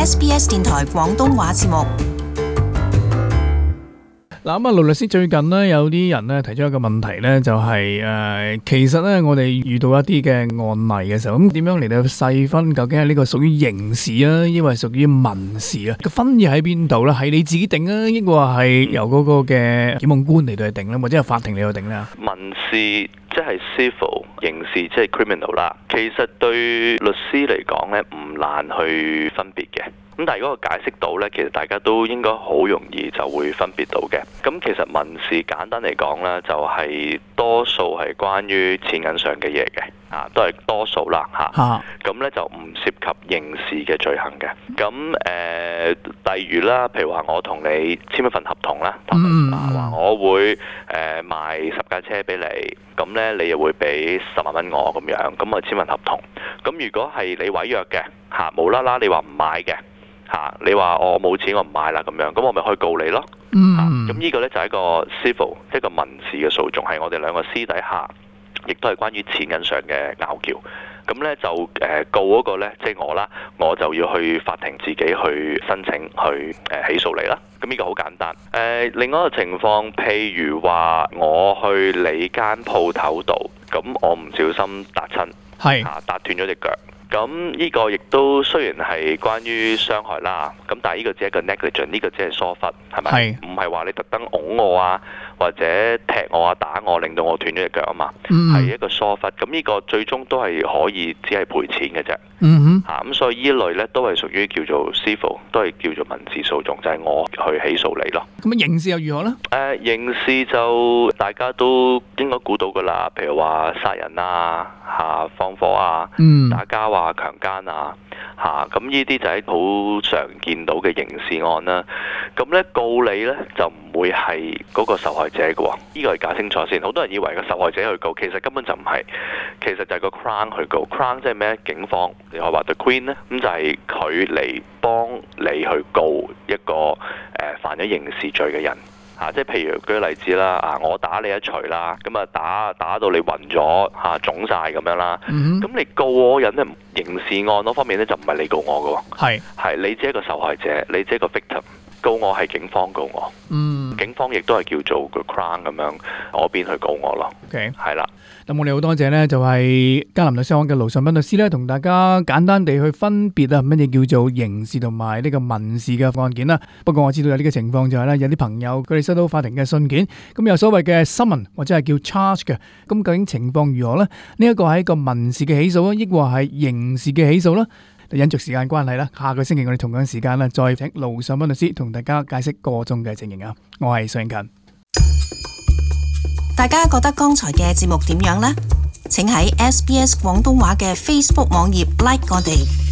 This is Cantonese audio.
SBS 電台廣東話節目。 嗱咁啊，盧律師最近咧有啲人咧提出一個問題咧，就係其實咧我哋遇到一啲嘅案例嘅時候，咁點樣嚟到細分究竟係呢個屬於刑事啊，抑或係屬於民事啊？個分野喺邊度咧？係你自己定啊，抑或係由嗰個嘅檢控官嚟到去定咧，或者係法庭嚟到定咧？ 民事即係 civil， 刑事即係 criminal 啦。其實對律師嚟講咧，唔難去分別嘅。咁但係如果我解釋到呢，其實大家都應該好容易就會分別到嘅。咁其實民事簡單嚟講呢，就係多數係關於錢銀上嘅嘢嘅，都係多數啦嚇。咁呢就唔涉及刑事嘅罪行嘅。咁例如啦，譬如話我同你簽一份合同啦，話我會賣10架車俾你，咁呢你又會俾10萬蚊我咁樣，咁我簽份合同。咁如果係你違約嘅無啦啦你話唔買嘅。你話我冇錢我唔買啦咁樣，咁我咪可以告你咯。咁呢個呢，就係一個 civil， 即係個民事嘅訴訟，係我哋兩個私底下，亦都係關於錢銀上嘅拗撬。咁呢，就告嗰個呢，即係我啦，我就要去法庭自己去申請去起訴你啦。咁呢個好簡單。另外一個情況，譬如話我去你間鋪頭度，咁我唔小心打親，打斷咗隻腳。咁呢個亦都雖然係關於傷害啦，咁但係呢個只係一個 negligence， 呢個只係疏忽，係咪？唔係話你特登拱我啊，或者踢我啊、打我，令到我斷咗隻腳啊嘛，係一個疏忽。咁呢個最終都係可以只係賠錢嘅啫。咁所以呢類呢都係屬於叫做 civil， 都係叫做民事訴訟，就係我去起訴你咯。 咁刑事又如何呢？ 刑事就大家都應該估到噶啦，譬如話殺人啊、放火啊、打交啊、強姦啊，咁呢啲就係好常見到嘅刑事案啦。咁呢告你呢，就唔會係嗰個受害者嘅喎，呢個係搞清楚先。好多人以為個受害者去告，其實根本就唔係，其實就係個 Crown 去告。Crown 即係咩？警方，你可以話 The Queen 呢，咁就係佢嚟幫你去告一個犯咗刑事罪嘅人。即係譬如舉個例子啦，我打你一錘啦，咁啊打到你暈咗腫晒咁樣啦，咁你告我人咧，刑事案嗰方面咧就唔係你告我嘅，係你只係一個受害者，你只係一個 victim， 告我係警方告我，警方亦都係叫做個 Crown 咁樣，我邊去告我咯，係啦。 咁我哋好多謝呢，就係嘉林律師行嘅盧尚斌律師呢，同大家簡單地去分別乜嘢叫做刑事同埋呢個民事嘅案件啦。不過我知道有呢個情況就係呢，有啲朋友佢哋收到法庭嘅信件，咁有所謂嘅 summon 或者係叫 charge 嘅，咁究竟情況如何呢？呢一個係一個民事嘅起訴啊，抑或係刑事嘅起訴啦？因着時間關係啦，下個星期我哋同樣時間啦，再請盧尚斌律師同大家解釋個中嘅情形啊。我係尚勤。 大家覺得剛才嘅節目點樣呢？請喺 SBS 廣東話嘅 Facebook 網頁 like 我哋。